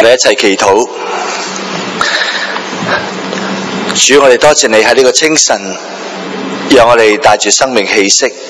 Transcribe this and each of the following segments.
我哋一齊祈禱。主，我哋多謝你喺呢個清晨，讓我哋帶住生命氣息。呢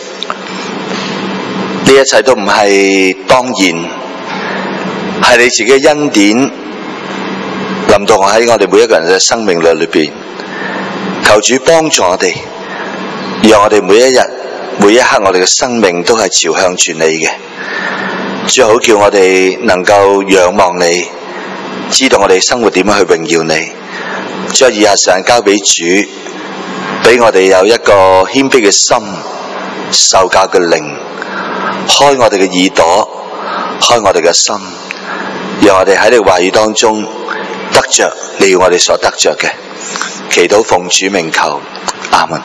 一切都唔係當然，係你自己嘅恩典臨到喺我哋每一個人嘅生命裏邊。求主幫助我哋，讓我哋每一日每一刻我哋嘅生命都係朝向住你嘅。主，好叫我哋能夠仰望你，知道我哋生活點樣去榮耀你。將以下時間交俾主，俾我哋有一個謙卑嘅心，受教嘅靈，開我哋嘅耳朵，開我哋嘅心，讓我哋喺你話語當中得着你要我哋所得着嘅。祈禱奉主名求，阿門。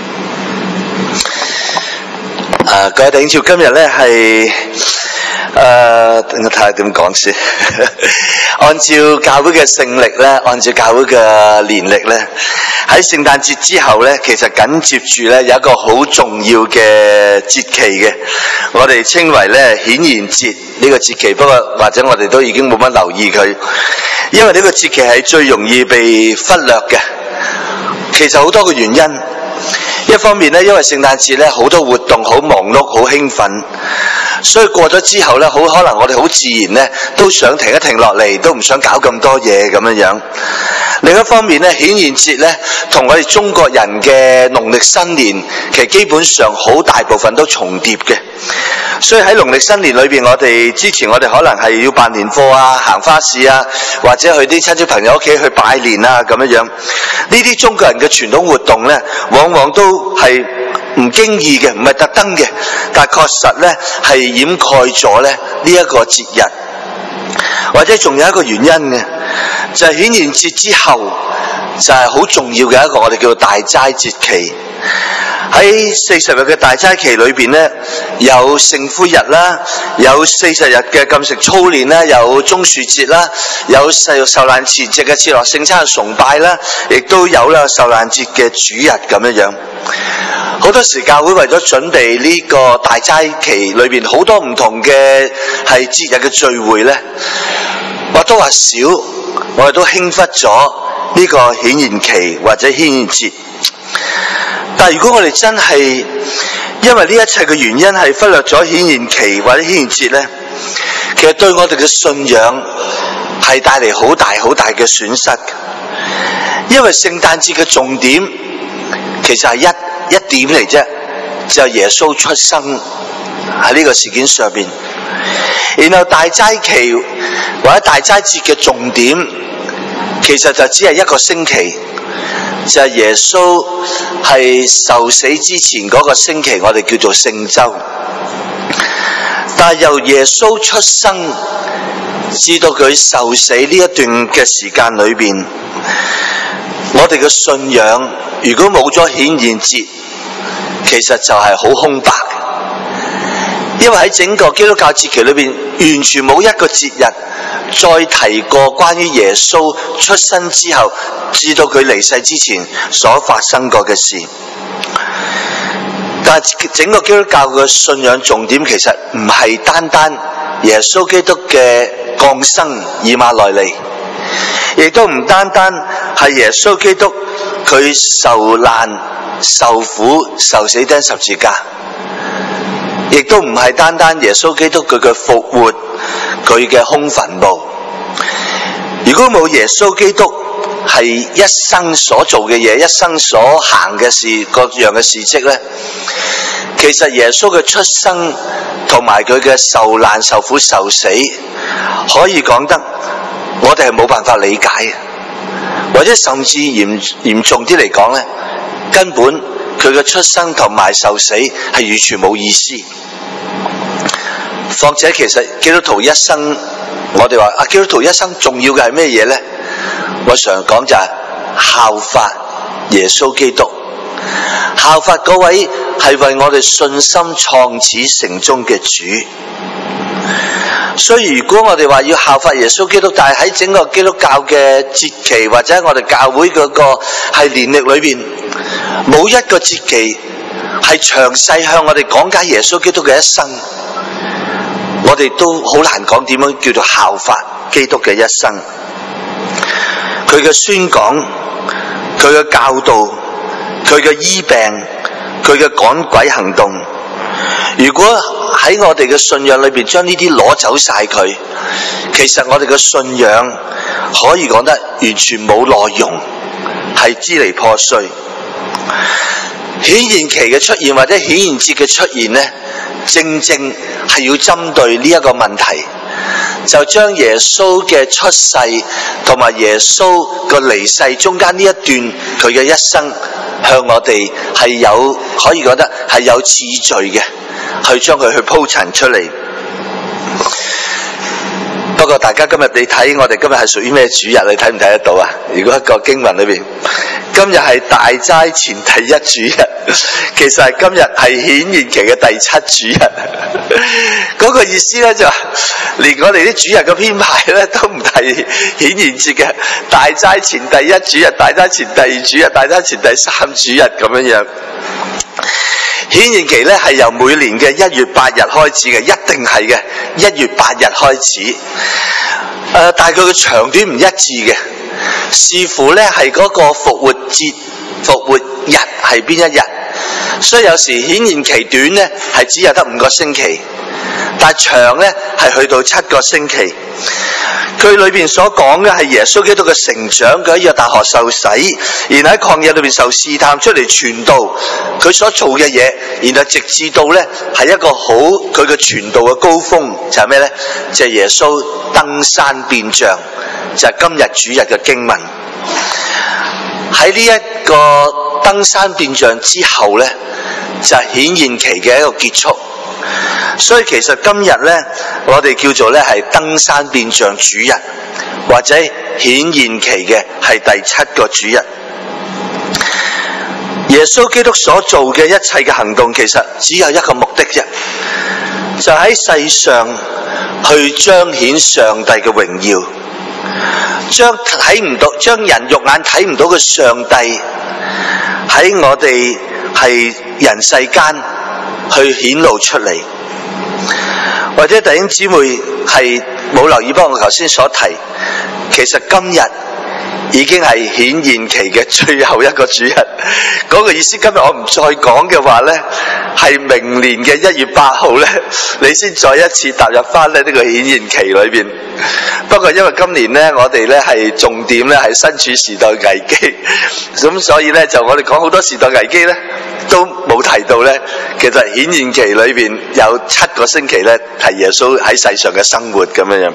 各位弟兄姊妹，今日呢係等我睇下點講先。按照教會嘅聖歷咧，按照教會嘅年歷咧，喺聖誕節之後咧，其實緊接住咧有一個好重要嘅節期嘅，我哋稱為咧顯現節呢個節期。不過或者我哋都已經冇乜留意佢，因為呢個節期係最容易被忽略嘅。其實好多個原因。一方面咧，因為聖誕節咧好多活動，好忙碌，好興奮，所以過咗之後咧，好可能我哋好自然咧都想停一停落嚟，都唔想搞咁多嘢咁樣樣。另一方面咧，顯現節咧同我哋中國人嘅農曆新年其實基本上好大部分都重疊嘅，所以喺農曆新年裏邊，我哋之前我哋可能係要辦年貨啊、行花市啊，或者去啲親戚朋友屋企去拜年啊咁樣樣。呢啲中國人嘅傳統活動咧，往往都係唔經意嘅，唔係特登嘅，但係確實咧係掩蓋咗咧呢一個節日。或者仲有一個原因嘅，就係顯現節之後就係好重要嘅一個我哋叫做大齋節期。喺40日嘅大齋期裏邊呢，有聖灰日啦，有40日嘅禁食操練啦，有棕樹節啦，有受難前夕嘅節樂聖餐崇拜啦，亦都有啦受難節嘅主日咁樣樣。好多時教會為咗準備呢個大齋期裏邊好多唔同嘅係節日嘅聚會呢，或多或少我哋都輕忽咗呢個顯現期或者顯現節。但係如果我哋真係因為呢一切嘅原因係忽略咗顯現期或者顯現節呢，其實對我哋嘅信仰係帶嚟好大好大嘅損失。因為聖誕節嘅重點其實係一點嚟啫，就係耶穌出生喺呢個事件上邊。然後大齋期或者大齋節嘅重點其實就只係一個星期，就係耶穌係受死之前嗰個星期，我哋叫做聖周。但係由耶穌出生至到佢受死呢一段嘅時間裏邊，我哋嘅信仰如果冇咗顯現節，其實就係好空白。因為喺整個基督教節期裏邊，完全冇一個節日再提過關於耶穌出生之後至到佢離世之前所發生過嘅事。但係整個基督教嘅信仰重點其實唔係單單耶穌基督嘅降生以馬內利，亦都唔單單係耶穌基督佢受難受苦受死釘十字架，亦都唔係單單耶穌基督佢嘅復活佢嘅空墳墓。如果冇耶穌基督係一生所做嘅嘢，一生所行嘅事，各樣嘅事蹟呢，其實耶穌嘅出生同埋佢嘅受難受苦受死，可以講得我哋係冇辦法理解嘅，或者甚至嚴重啲嚟講呢，根本佢嘅出生同埋受死係完全冇意思。況且其實基督徒一生，我哋話基督徒一生重要嘅係咩嘢呢？我常講就係效法耶穌基督，效法嗰位係為我哋信心創始成終嘅主。所以如果我哋話要效法耶穌基督，但係喺整個基督教嘅節期或者我哋教會嗰個係年歷裏邊，冇一個節期係詳細向我哋講解耶穌基督嘅一生，我哋都好難講點樣叫做效法。 基督嘅一生，佢嘅宣講，佢嘅教導，佢嘅醫病，佢嘅趕鬼行動。如果喺我哋嘅信仰裏邊將呢啲攞走晒佢，其實我哋嘅信仰可以講得完全冇內容，係支離破碎。顯現期嘅出現或者顯現節嘅出現呢，正正係要針對呢一個問題，就將耶穌嘅出世同埋耶穌個離世中間呢一段佢嘅一生，向我哋係有可以覺得係有次序嘅，去將佢去鋪陳出嚟。不過大家今日你睇我哋今日係屬於咩主日？你睇唔睇得到啊？如果一個經文裏邊，今日係大齋前第一主日，其實係今日係顯現期嘅第七主日。嗰個意思咧就連我哋啲主日嘅編排咧都唔係顯現節嘅，大齋前第一主日、大齋前第二主日、大齋前第三主日咁樣樣。顯現期咧係由每年嘅1月8日開始嘅，一定係嘅，1月8日開始。但係佢嘅長短唔一致嘅，視乎咧係嗰個復活節、復活日係邊一日。所以有時顯現期短咧係只有得5個星期，但係長咧係去到7個星期。佢裏邊所講嘅係耶穌基督嘅成長，佢喺約旦河受洗，然後喺曠野裏邊受試探，出嚟傳道，佢所做嘅嘢，然後直至到咧係一個好佢嘅傳道嘅高峰，就係咩咧？就係耶穌登山變像，就係今日主日嘅經文。喺呢一個登山變像之後咧，就係顯現期嘅一個結束。所以其實今日咧，我哋叫做咧係登山變像主日，或者顯現期嘅係第7個主日。耶穌基督所做嘅一切嘅行動，其實只有一個目的啫，就喺世上去彰顯上帝嘅榮耀，將睇唔到、將人肉眼睇唔到嘅上帝喺我哋係人世間去顯露出嚟。或者弟兄姊妹係冇留意，不過我頭先所提，其實今日已經係顯現期嘅最後一個主日。嗰個意思，今日我唔再講嘅話呢，係明年嘅1月8號呢，你先再一次踏入翻呢個顯現期裏邊。不過因為今年呢，我哋呢係重點呢係身處時代危機，咁所以呢，就我哋講好多時代危機呢都冇提到呢。其實顯現期裏邊有7個星期呢係耶穌喺世上嘅生活咁樣樣。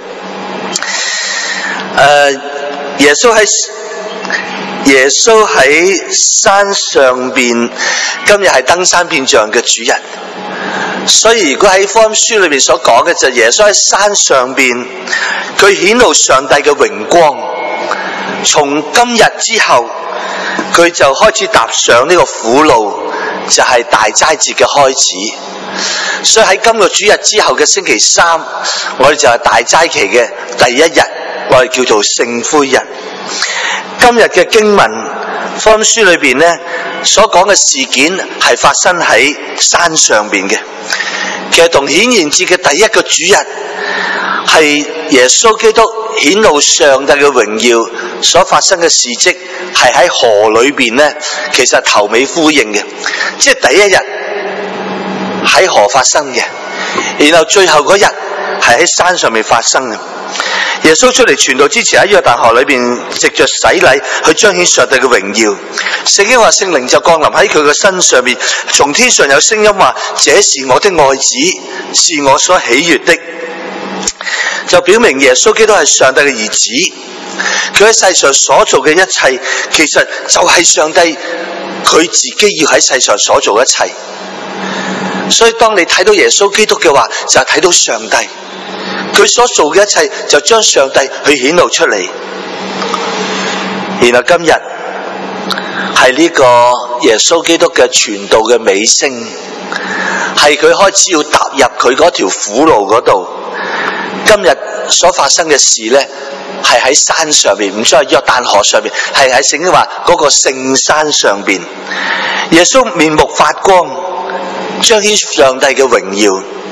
耶穌喺山上邊，今日係登山變像嘅主日。所以如果喺福音書裏面所講嘅，就係耶穌喺山上邊，佢顯露上帝嘅榮光。從今日之後，佢就開始踏上呢個苦路，就係大齋節嘅開始。所以喺今個主日之後嘅星期3，我哋就係大齋期嘅第1日，我哋叫做聖灰日。今日嘅經文福音書裏邊呢，所講嘅事件係發生喺山上邊嘅。其實同顯現節嘅第1個主日係耶穌基督顯露上帝嘅榮耀所發生嘅事蹟，係喺河裏邊呢，其實頭尾呼應嘅。即係第1日喺河發生嘅，然後最後嗰日係喺山上面發生嘅。耶穌出嚟傳道之前喺約旦河裏邊藉着洗禮去彰顯上帝嘅榮耀。聖經話聖靈就降臨喺佢嘅身上面，從天上有聲音話：這是我的愛子，是我所喜悅的。就表明耶穌基督係上帝嘅兒子，佢喺世上所做嘅一切，其實就係上帝佢自己要喺世上所做一切。所以當你睇到耶穌基督嘅話，就係睇到上帝。佢所做嘅一切就將上帝去顯露出嚟。然後今日係呢個耶穌基督嘅傳道嘅尾聲，係佢開始要踏入佢嗰條苦路嗰度。今日所發生嘅事呢，係喺山上邊，唔再係約旦河上邊，係喺聖經話嗰個聖山上邊。耶穌面目發光，彰顯上帝嘅榮耀。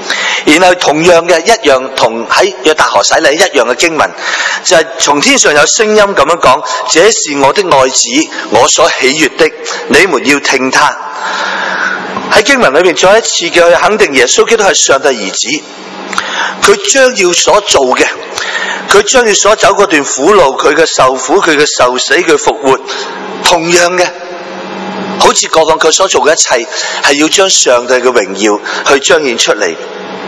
然後同樣嘅一樣同喺約旦河洗禮一樣嘅經文，就係從天上有聲音咁樣講：這是我的愛子，我所喜悅的，你們要聽他。喺經文裏面再一次嘅肯定耶穌基督係上帝兒子，佢將要所做嘅，佢將要所走嗰段苦路，佢嘅受苦，佢嘅受死，佢復活，同樣嘅，好似過往佢所做嘅一切，係要將上帝嘅榮耀去彰顯出嚟。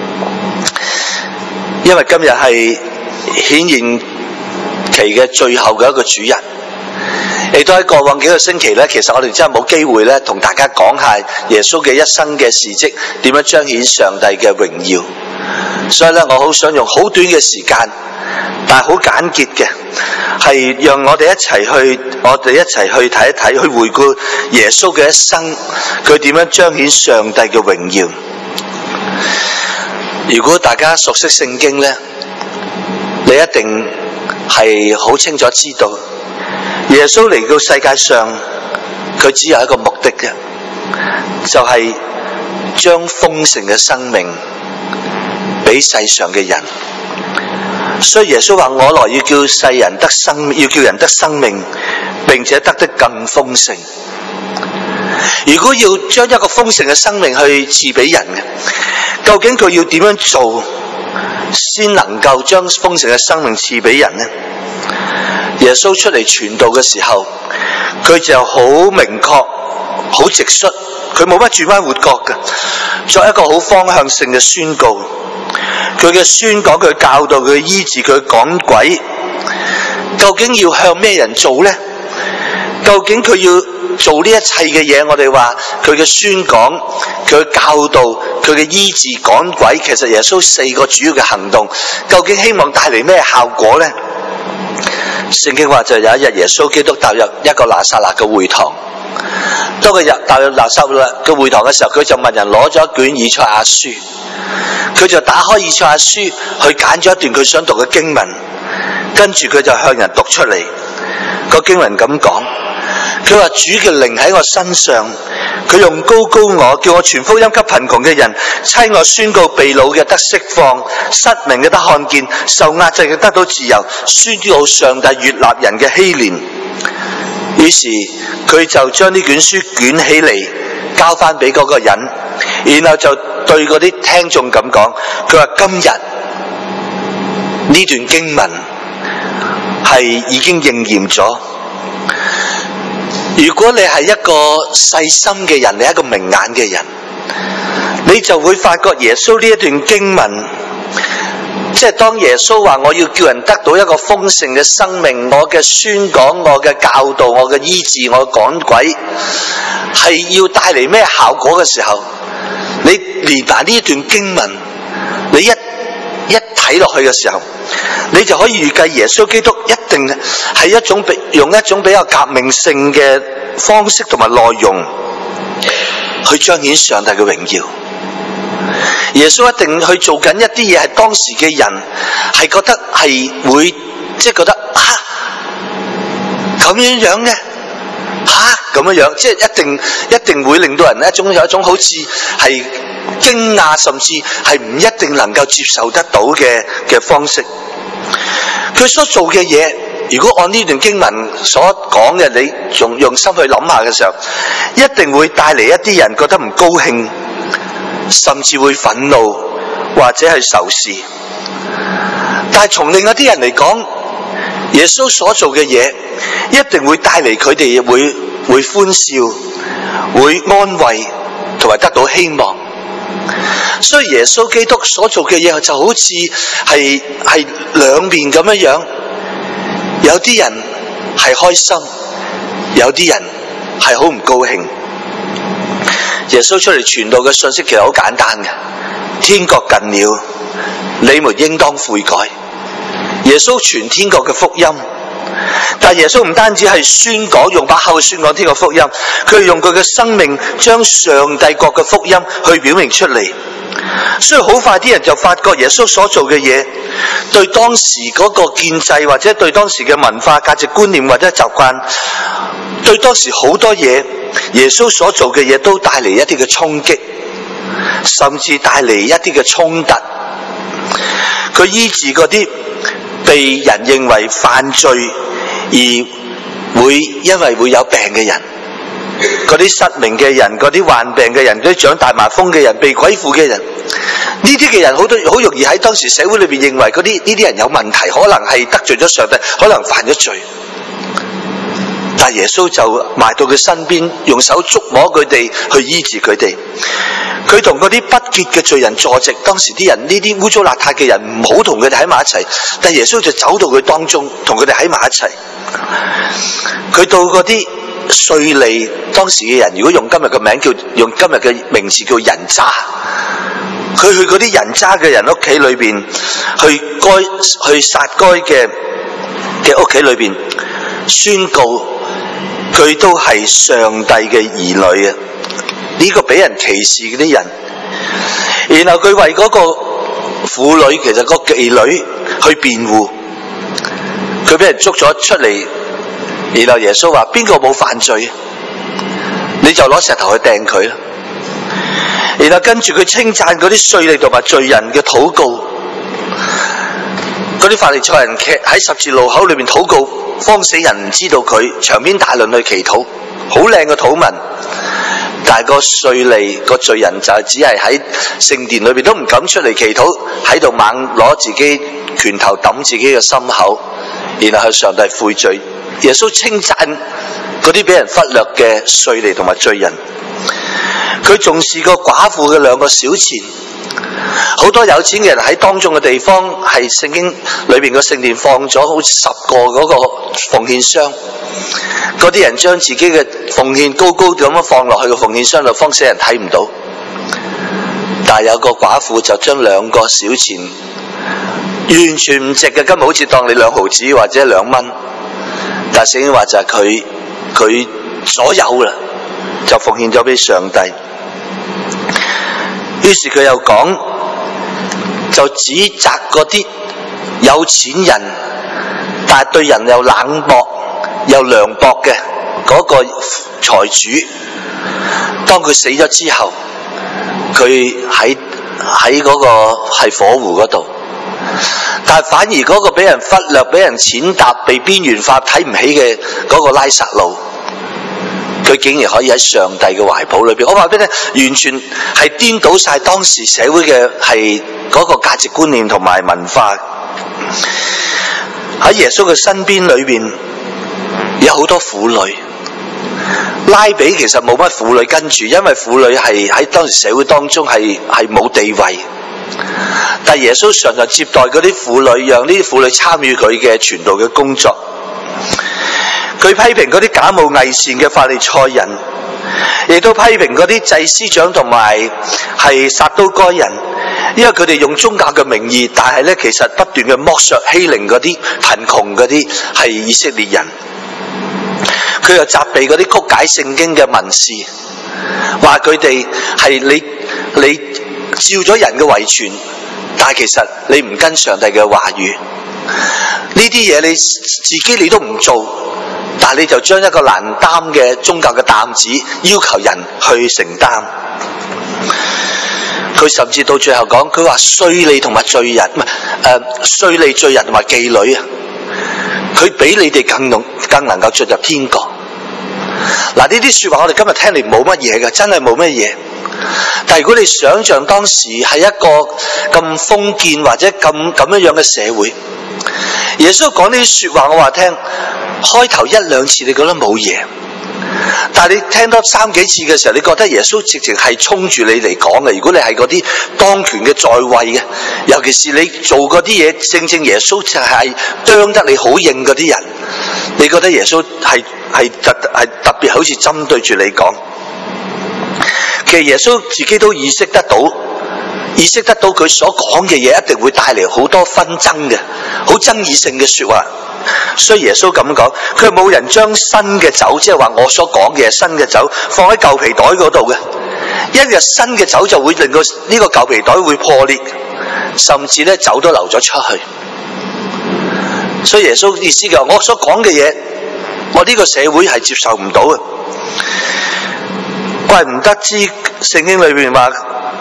因為今日係顯現期嘅最後嘅一個主日，亦都喺過往幾個星期呢，其實我哋真係冇機會呢同大家講下耶穌嘅一生嘅事蹟，點樣彰顯上帝嘅榮耀。所以呢，我好想用好短嘅時間，但係好簡潔嘅，係讓我哋一齊去睇一睇，去回顧耶穌嘅一生，佢點樣彰顯上帝嘅榮耀。如果大家熟悉聖經呢，你一定係好清楚知道，耶穌嚟到世界上，佢只有一個目的嘅，就係將豐盛嘅生命俾世上嘅人。所以耶穌話：我來要叫世人得生，要叫人得生命，並且得更豐盛。如果要將一個豐盛嘅生命去賜俾人嘅，究竟佢要點樣做先能夠將豐盛嘅生命賜俾人呢？耶穌出嚟傳道嘅時候，佢就好明確、好直率，佢冇乜轉彎抹角嘅，作一個好方向性嘅宣告。佢嘅宣講、佢教導、佢醫治、佢趕鬼，究竟要向咩人做呢？究竟佢要做呢一切嘅嘢，我哋話佢嘅宣講、佢嘅教導、佢嘅醫治、趕鬼，其實耶穌4個主要嘅行動，究竟希望帶嚟咩效果呢？聖經話就有一日耶穌基督踏入一個拿撒勒嘅會堂，當佢踏入拿撒勒嘅會堂嘅時候，佢就問人攞咗一卷以賽亞書，佢就打開以賽亞書去揀咗一段佢想讀嘅經文，跟住佢就向人讀出嚟。個經文咁講，佢話：主嘅靈喺我身上，佢用膏膏我，叫我傳福音給貧窮嘅人，差我宣告被擄嘅得釋放，失明嘅得看見，受壓制嘅得到自由，宣告上帝悅納人嘅禧年。於是佢就將呢卷書捲起嚟交翻俾嗰個人，然後就對嗰啲聽眾咁講，佢話：今日呢段經文係已經應驗咗。如果你係一個細心嘅人，你係一個明眼嘅人，你就會發覺耶穌呢一段經文，即係當耶穌話我要叫人得到一個豐盛嘅生命，我嘅宣講、我嘅教導、我嘅醫治、我嘅趕鬼，係要帶嚟咩效果嘅時候，你連埋呢一段經文，你一睇落去嘅時候，你就可以預計耶穌基督一定係用一種比較革命性嘅方式同埋內容去彰顯上帝嘅榮耀。耶穌一定去做緊一啲嘢，係當時嘅人係覺得係會即係覺得咁樣樣嘅咁樣樣，即係一定會令到人有一種好似係驚訝，甚至係唔一定能夠接受得到嘅方式。佢所做嘅嘢，如果按呢段經文所講嘅，你用心去諗下嘅時候，一定會帶嚟一啲人覺得唔高興，甚至會憤怒或者係仇視。但係從另一啲人嚟講，耶穌所做嘅嘢一定會帶嚟佢哋會歡笑、會安慰同埋得到希望。所以耶穌基督所做嘅嘢就好似係兩面咁樣，有啲人係開心，有啲人係好唔高興。耶穌出嚟傳道嘅信息其實好簡單嘅，天國近了，你們應當悔改。耶穌傳天國嘅福音，但耶穌唔單止係宣講，用把口去宣講天國福音，佢用佢嘅生命將上帝國嘅福音去表明出嚟。所以好快啲人就發覺耶穌所做嘅嘢，對當時嗰個建制或者對當時嘅文化價值觀念或者習慣，對當時好多嘢，耶穌所做嘅嘢都帶嚟一啲嘅衝擊。 甚至帶嚟一啲嘅衝突。佢醫治嗰啲被人認為犯罪而會因為會有病嘅人，嗰啲失明嘅人，嗰啲患病嘅人，嗰啲長大麻風嘅人，被鬼附嘅人，呢啲嘅人好容易喺當時社會裏邊認為嗰啲呢啲人有問題，可能係得罪咗上帝，可能犯咗罪。但耶穌就埋到佢身邊，用手觸摸佢哋，去醫治佢哋。佢同嗰啲不潔嘅罪人坐席，當時啲人呢啲污糟邋遢嘅人唔好同佢哋喺埋一齊，但耶穌就走到佢當中，同佢哋喺埋一齊。佢到嗰啲稅吏，當時嘅人如果用今日嘅名用今日嘅名字叫人渣，佢去嗰啲人渣嘅人屋企裏邊，去撒該嘅屋企裏邊宣告佢都係上帝嘅兒女啊！呢個俾人歧視嗰啲人，然後佢為嗰個婦女，其實個妓女去辯護，佢俾人捉咗出嚟，然後耶穌話邊個冇犯罪，你就攞石頭去掟佢啦。然後跟住佢稱讚嗰啲稅吏同埋罪人嘅禱告，嗰啲法利賽人喺十字路口裏面禱告，慌死人唔知道佢，場面大論去祈禱，好靚嘅禱文。但係個稅吏個罪人就只係喺聖殿裏邊都唔敢出嚟祈禱，喺度猛攞自己拳頭揼自己嘅心口，然後向上帝悔罪。耶穌稱讚嗰啲俾人忽略嘅稅吏同埋罪人。佢重視個寡婦嘅2個小錢。好多有錢嘅人喺當中嘅地方，係聖經裏邊個聖殿放咗好似10個嗰個奉獻箱，嗰啲人將自己嘅奉獻高高咁樣放落去個奉獻箱度，慌死人睇唔到。但係有個寡婦就將2個小錢完全唔值嘅，根本好似當你2毫子或者2蚊，但係聖經話就係佢所有啦，就奉獻咗俾上帝。於是佢又講，就指責嗰啲有錢人，但係對人又冷漠又涼薄嘅嗰個財主。當佢死咗之後，佢喺嗰個係火湖嗰度，但係反而嗰個俾人忽略、俾人踐踏、被邊緣化、睇唔起嘅嗰個拉撒路，佢竟然可以喺上帝嘅懷抱裏邊。我話俾你聽，完全係顛倒晒當時社會嘅係嗰個價值觀念同埋文化。喺耶穌嘅身邊裏邊有好多婦女，拉比其實冇乜婦女跟住，因為婦女係喺當時社會當中係冇地位。但耶穌常常接待嗰啲婦女，讓呢啲婦女參與佢嘅傳道嘅工作。佢批評嗰啲假冒偽善嘅法利賽人，亦都批評嗰啲祭司長同埋係撒都該人，因為佢哋用宗教嘅名義，但係咧其實不斷嘅剝削欺凌嗰啲貧窮嗰啲係以色列人。佢又責備嗰啲曲解聖經嘅文士，話佢哋係你照咗人嘅遺傳，但係其實你唔跟上帝嘅話語，呢啲嘢你自己你都唔做，但係你就將一個難擔嘅宗教嘅擔子要求人去承擔。佢甚至到最後講，佢話稅吏同埋罪人，唔係稅吏罪人同埋妓女啊，佢比你哋更能夠進入天國。嗱，呢啲說話我哋今日聽嚟冇乜嘢嘅，真係冇乜嘢。但係如果你想象當時係一個咁封建或者咁樣嘅社會，耶穌講呢啲說話，我話聽開頭1-2次你覺得冇嘢，但係你聽多3-4次嘅時候，你覺得耶穌直情係衝住你嚟講嘅。如果你係嗰啲當權嘅在位嘅，尤其是你做嗰啲嘢，正耶穌就係啄得你好硬嗰啲人，你覺得耶穌係特別好似針對住你講。其實耶穌自己都意識得到佢所講嘅嘢一定會帶嚟好多紛爭嘅，好爭議性嘅說話。所以耶穌咁講，佢冇人將新嘅酒，即係話我所講嘅新嘅酒放喺舊皮袋嗰度嘅，一日新嘅酒就會令到呢個舊皮袋會破裂，甚至咧酒都流咗出去。所以耶穌意思嘅，我所講嘅嘢，我呢個社會係接受唔到嘅。怪唔得知聖經裏邊話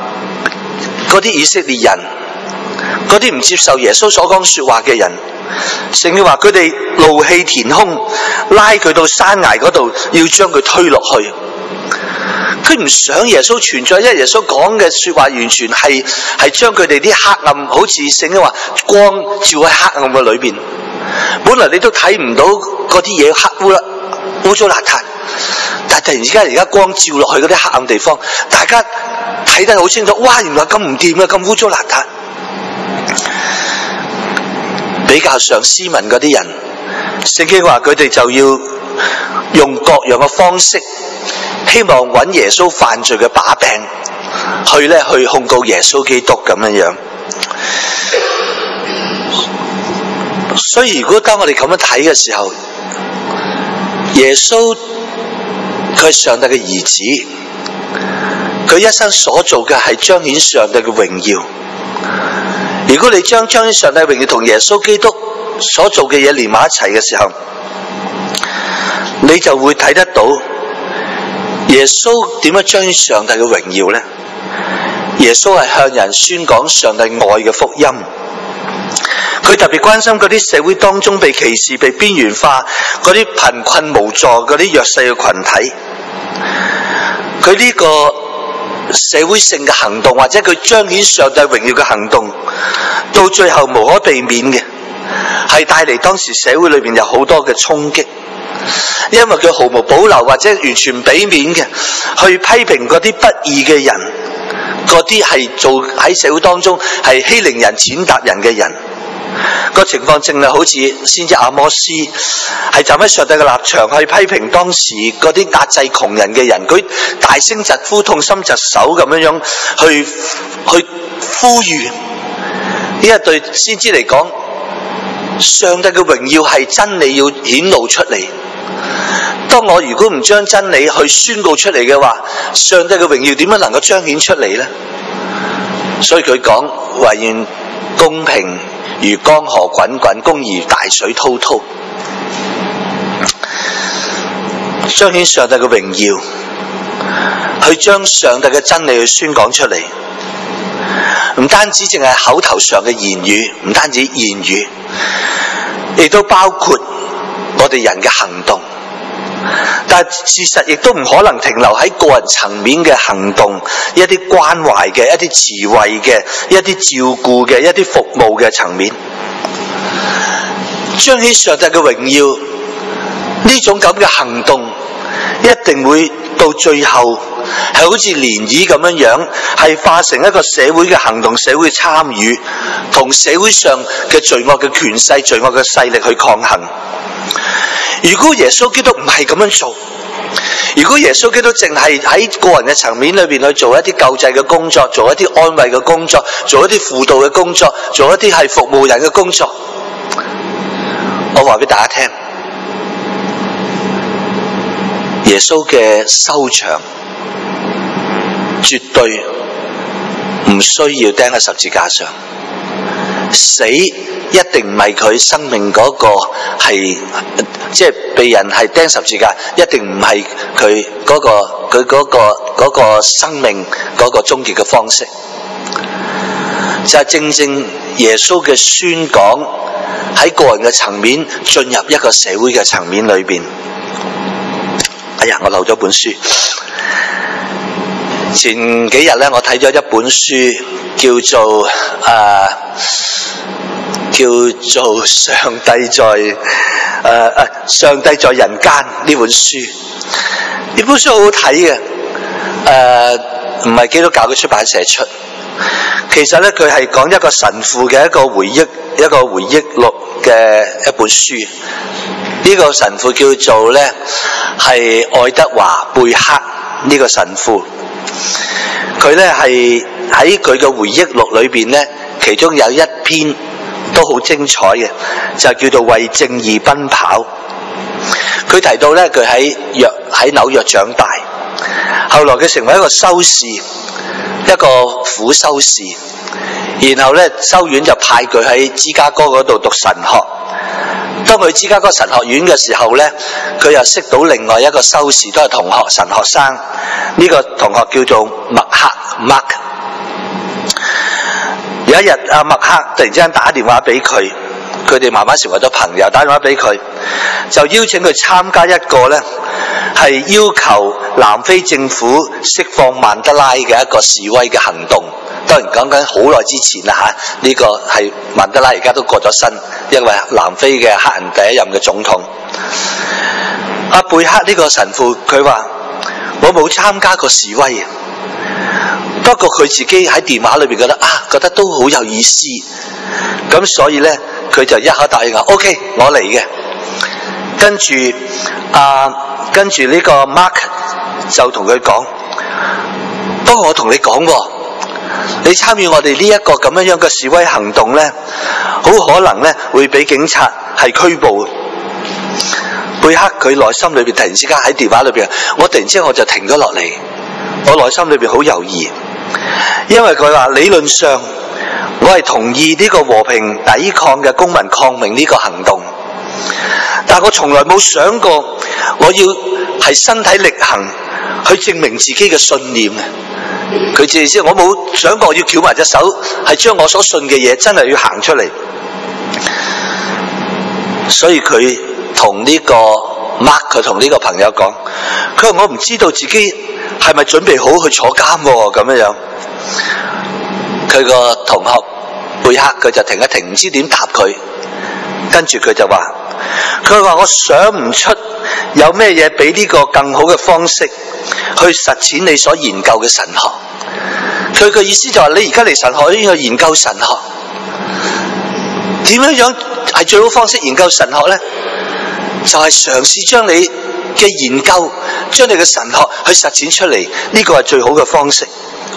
嗰啲以色列人，嗰啲唔接受耶穌所講說話嘅人，聖經話佢哋怒氣填胸，拉佢到山崖嗰度，要將佢推落去。佢唔想耶穌存在，因為耶穌講嘅說話完全係將佢哋啲黑暗，好似聖經話光照喺黑暗嘅裏邊。本來你都睇唔到嗰啲嘢黑污糟邋遢，但係突然之間而家光照落去嗰啲黑暗地方，大家睇得好清楚。哇！原來咁唔掂嘅，咁污糟邋遢。比較上斯文嗰啲人，聖經話佢哋就要用各樣嘅方式，希望揾耶穌犯罪嘅把柄，去控告耶穌基督咁樣。所以如果當我哋咁樣睇嘅時候，耶穌佢係上帝嘅兒子，佢一生所做嘅係彰顯上帝嘅榮耀。如果你將彰顯上帝榮耀同耶穌基督所做嘅嘢連埋一齊嘅時候，你就會睇得到耶穌點樣彰顯上帝嘅榮耀呢？耶穌係向人宣講上帝愛嘅福音。佢特別關心嗰啲社會當中被歧視、被邊緣化、嗰啲貧困無助、嗰啲弱勢嘅群體。佢呢個社會性嘅行動，或者佢彰顯上帝榮耀嘅行動，到最後無可避免嘅係帶嚟當時社會裏邊有好多嘅衝擊，因為佢毫無保留或者完全俾面嘅去批評嗰啲不義嘅人，嗰啲係做喺社會當中係欺凌人、踐踏人嘅人。個情況正係好似先知阿摩斯係站喺上帝嘅立場去批評當時嗰啲壓制窮人嘅人，佢大聲疾呼、痛心疾首咁樣去呼籲。呢一對先知嚟講，上帝嘅榮耀係真理要顯露出嚟。當我如果唔將真理去宣告出嚟嘅話，上帝嘅榮耀點樣能夠彰顯出嚟呢？所以佢講，惟願公平如江河滾滾，公義如大水滔滔。彰顯上帝嘅榮耀，去將上帝嘅真理去宣講出嚟，唔單止淨係口頭上嘅言語，唔單止言語，亦都包括我哋人嘅行動。但係事實亦都唔可能停留喺個人層面嘅行動，一啲關懷嘅、一啲慈惠嘅、一啲照顧嘅、一啲服務嘅層面。彰顯上帝嘅榮耀呢種咁嘅行動，一定會到最後係好似漣漪咁樣，係化成一個社會嘅行動、社會嘅參與，同社會上嘅罪惡嘅權勢、罪惡嘅勢力去抗衡。如果耶穌基督唔係咁樣做，如果耶穌基督淨係喺個人嘅層面裏邊去做一啲救濟嘅工作，做一啲安慰嘅工作，做一啲輔導嘅工作，做一啲係服務人嘅工作，我話俾大家聽，耶穌嘅收場絕對唔需要釘喺十字架上，死一定唔係佢生命嗰個係，即係被人係釘十字架，一定唔係佢嗰個生命嗰個終結嘅方式。就係正正耶穌嘅宣講喺個人嘅層面進入一個社會嘅層面裏邊。哎呀，我漏咗本書。前幾日咧，我睇咗一本書，叫做上帝在人間呢本書。呢本書好好睇嘅，唔係基督教嘅出版社出。其實咧，佢係講一個神父嘅一個回憶錄嘅一本書。呢個神父叫做咧係愛德華貝克呢個神父。佢咧係喺佢嘅回憶錄裏邊咧，其中有一篇都好精彩嘅，就叫做為正義奔跑。佢提到咧，佢喺紐約長大，後來佢成為一個修士，一個苦修士，然後咧修院就派佢喺芝加哥嗰度讀神學。當佢芝加哥神學院嘅時候咧，佢又識到另外一個修士，都係同學神學生。呢個同學叫做麥克 Mark。 有一日阿麥克突然之間打電話俾佢，佢哋慢慢成為咗朋友，打電話俾佢就邀請佢參加一個呢係要求南非政府釋放曼德拉嘅一個示威嘅行動。當然講緊好耐之前啦嚇，呢個係曼德拉而家都過咗身，因為南非嘅黑人第一任嘅總統。阿貝克呢個神父佢話：我冇參加過示威，不過佢自己喺電話裏邊覺得都好有意思，咁所以呢，佢就一口答應話 OK 我嚟嘅。跟住呢個 Mark 就同佢講：不過我同你講喎，你參與我哋呢一個咁樣嘅示威行動呢，好可能呢會俾警察係拘捕。貝克佢內心裏邊突然之間喺電話裏邊，我突然之間我就停咗落嚟，我內心裏邊好猶豫，因為佢話理論上我係同意呢個和平抵抗嘅公民抗命呢個行動，但我從來冇想過我要係身體力行去證明自己嘅信念。佢自己我冇想過要翹埋隻手，係將我所信嘅嘢真係要行出嚟。所以佢同呢個 Mark 佢同呢個朋友講，佢話我唔知道自己係咪準備好去坐監喎咁樣。佢個同學貝克佢就停一停，唔知點答佢。跟住佢就話：佢話我想唔出有咩嘢比呢個更好嘅方式去實踐你所研究嘅神學。佢嘅意思就話：你而家嚟神學院去研究神學，點樣係最好方式研究神學呢？就係嘗試將你嘅研究，將你嘅神學去實踐出嚟，呢個係最好嘅方式。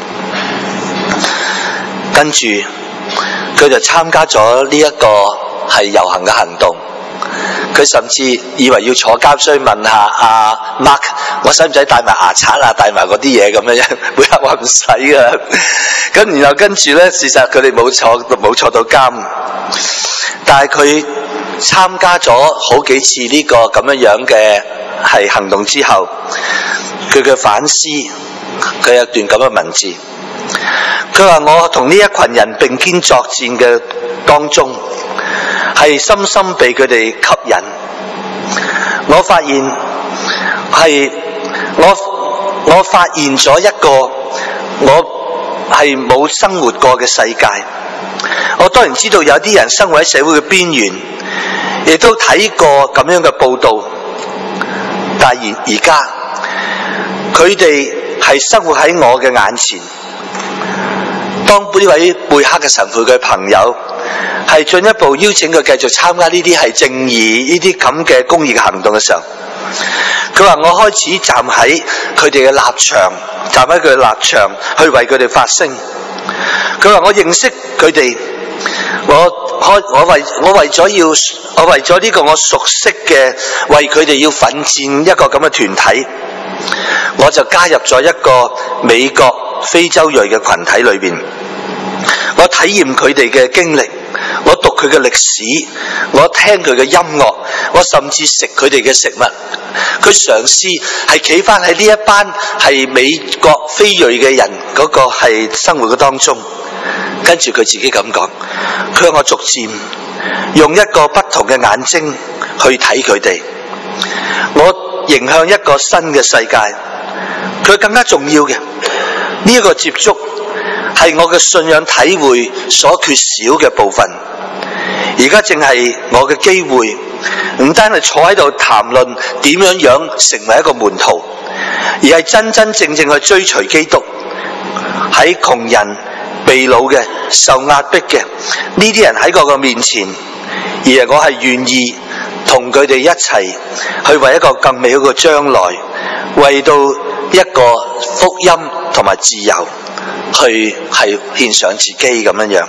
跟住佢就參加咗呢一個係遊行嘅行動。佢甚至以為要坐監，所以問下阿 Mark：我使唔使帶埋牙刷啊，帶埋嗰啲嘢咁樣？貝克話唔使噶。咁然後跟住呢，事實佢哋冇坐到監，但係佢參加咗好幾次呢個咁樣嘅係行動之後，佢嘅反思，佢有段咁嘅文字。佢話：我同呢一群人並肩作戰嘅當中，係深深被佢哋吸引。我發現係我發現咗一個我係冇生活過嘅世界。我當然知道有啲人生活喺社會嘅邊緣，亦都睇過咁樣嘅報道，但係而家佢哋係生活喺我嘅眼前。當呢位貝克嘅神父嘅朋友係進一步邀請佢繼續參加呢啲係正義呢啲咁嘅公益嘅行動嘅時候，佢話：我開始站喺佢哋嘅立場，站喺佢嘅立場去為佢哋發聲。佢話：我認識佢哋，我為咗呢個我熟悉嘅為佢哋要奮戰一個咁嘅團體，我就加入咗一個美國非洲裔嘅群體裏邊。我體驗佢哋嘅經歷，我讀佢嘅歷史，我聽佢嘅音樂，我甚至食佢哋嘅食物。佢嘗試係企翻喺呢一班係美國非裔嘅人嗰個係生活嘅當中。跟住佢自己咁講，佢話：我逐漸用一個不同嘅眼睛去睇佢哋，我迎向一個新嘅世界。佢更加重要嘅呢一個接觸係我嘅信仰體會所缺少嘅部分。而家正係我嘅機會，唔單係坐喺度談論點樣成為一個門徒，而係真真正正去追隨基督。喺窮人、被擄嘅、受壓迫嘅呢啲人喺我嘅面前，而係我係願意同佢哋一齊去為一個更美好嘅將來，為到一個福音同埋自由去係獻上自己咁樣。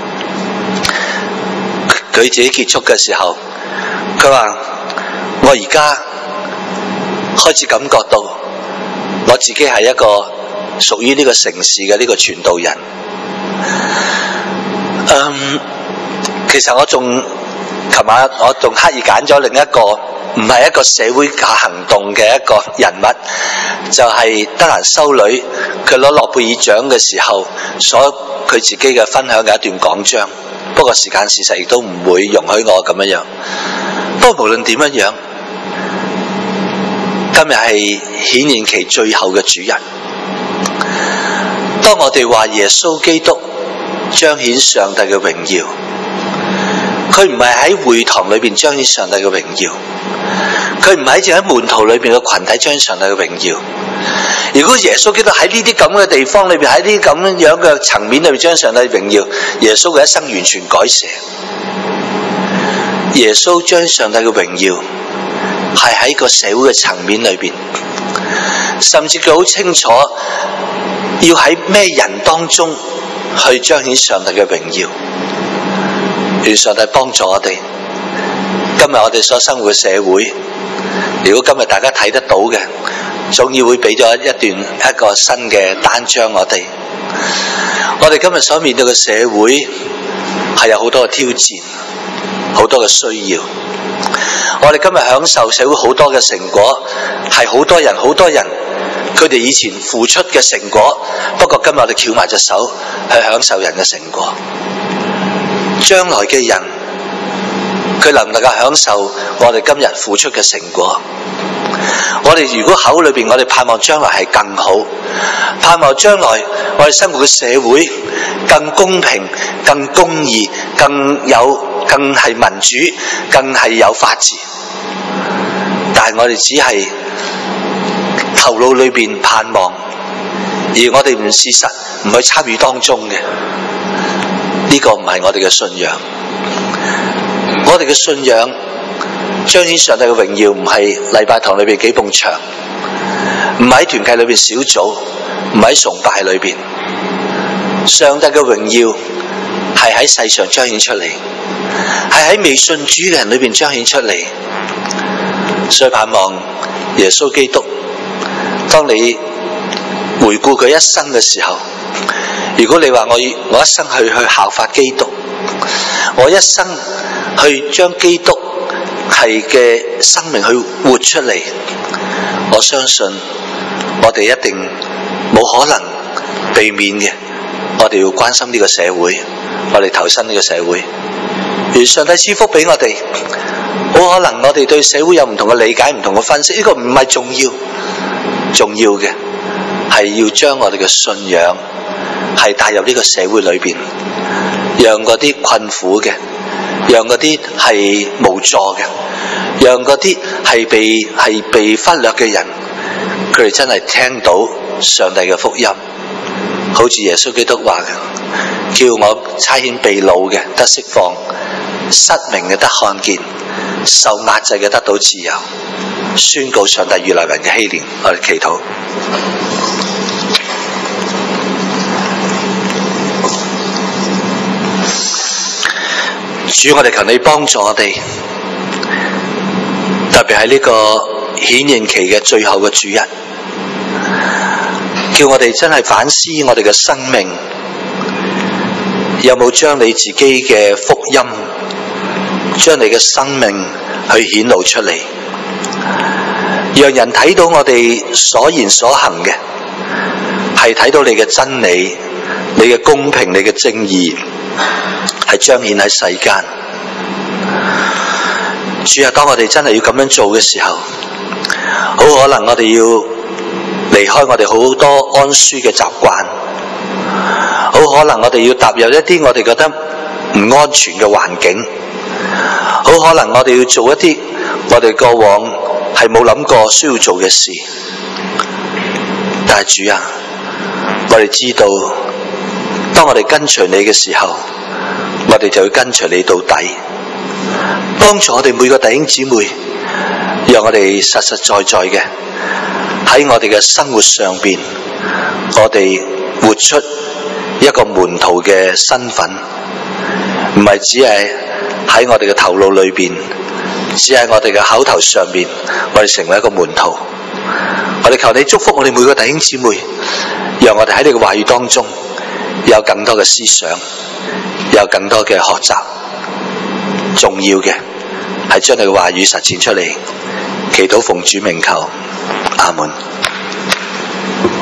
佢自己結束嘅時候，佢話：我而家開始感覺到我自己係一個屬於呢個城市嘅呢個傳道人。其實我仲琴晚我仲刻意揀咗另一個唔係一個社會行動嘅一個人物，就係德蘭修女，佢攞諾貝爾獎嘅時候所佢自己嘅分享嘅一段講章。不過時間事實亦都唔會容許我咁樣。不過無論點樣，今日係顯現期最後嘅主日。當我哋話耶穌基督彰顯上帝嘅榮耀，佢唔係喺會堂裏邊彰顯上帝嘅榮耀，佢唔係喺門徒裏邊嘅群體彰顯上帝嘅榮耀。如果耶穌基督喺呢啲咁嘅地方裏邊，喺呢啲咁樣嘅層面裏邊彰顯上帝嘅榮耀，耶穌嘅一生完全改寫。耶穌彰顯上帝嘅榮耀係喺個社會嘅層面裏邊，甚至佢好清楚要喺咩人當中去彰顯上帝嘅榮耀。願上帝幫助我哋。今日我哋所生活嘅社會，如果今日大家睇得到嘅，總要會俾咗一個新嘅單張我哋。我哋今日所面對嘅社會係有好多嘅挑戰，好多嘅需要。我哋今日享受社會好多嘅成果，係好多人佢哋以前付出嘅成果，不過今日我哋翹埋隻手去享受人嘅成果。將來嘅人，佢能唔能夠享受我哋今日付出嘅成果？我哋如果口裏邊我哋盼望將來係更好，盼望將來我哋生活嘅社會更公平、更公義、更係民主、更係有法治，但係我哋只係頭腦裏邊盼望，而我哋唔事實唔去參與當中嘅，呢個唔係我哋嘅信仰。我哋嘅信仰彰顯上帝嘅榮耀，唔係禮拜堂裏邊幾埲牆，唔係喺團契裏邊小組，唔係喺崇拜裏邊。上帝嘅榮耀係喺世上彰顯出嚟，係喺未信主嘅人裏邊彰顯出嚟。所以盼望耶穌基督，當你回顧佢一生嘅時候，如果你話我一生去效法基督，我一生去將基督係嘅生命去活出嚟，我相信我哋一定冇可能避免嘅。我哋要關心呢個社會，我哋投身呢個社會。願上帝賜福俾我哋。好可能我哋對社會有唔同嘅理解、唔同嘅分析，呢個唔係重要，重要嘅係要將我哋嘅信仰係帶入呢個社會裏邊，讓嗰啲困苦嘅，讓嗰啲係無助嘅，讓嗰啲係被忽略嘅人，佢哋真係聽到上帝嘅福音，好似耶穌基督話嘅，叫我差遣被擄嘅得釋放，失明嘅得看見，受壓制嘅得到自由，宣告上帝預立人嘅禧年。我哋祈禱。主，我哋求你幫助我哋，特別喺呢個顯現期嘅最後嘅主日，叫我哋真係反思我哋嘅生命，有冇將你自己嘅福音，將你嘅生命去顯露出嚟，讓人睇到我哋所言所行嘅係睇到你嘅真理，你嘅公平，你嘅正義係彰顯喺世間。主啊，當我哋真係要咁樣做嘅時候，好可能我哋要離開我哋好多安舒嘅習慣，好可能我哋要踏入一啲我哋覺得唔安全嘅環境，好可能我哋要做一啲我哋過往係冇諗過需要做嘅事。但係主啊，我哋知道當我哋跟隨你嘅時候，我哋就要跟隨你到底，幫助我哋每個弟兄姊妹，讓我哋實實在在嘅喺我哋嘅生活上邊，我哋活出一個門徒嘅身份，唔係只係喺我哋嘅頭腦裏邊，只係我哋嘅口頭上邊，我哋成為一個門徒。我哋求你祝福我哋每個弟兄姊妹，讓我哋喺你嘅話語當中有更多嘅思想，有更多嘅學習， 重要嘅係將你嘅話語實踐出嚟。祈禱奉主名求，阿門。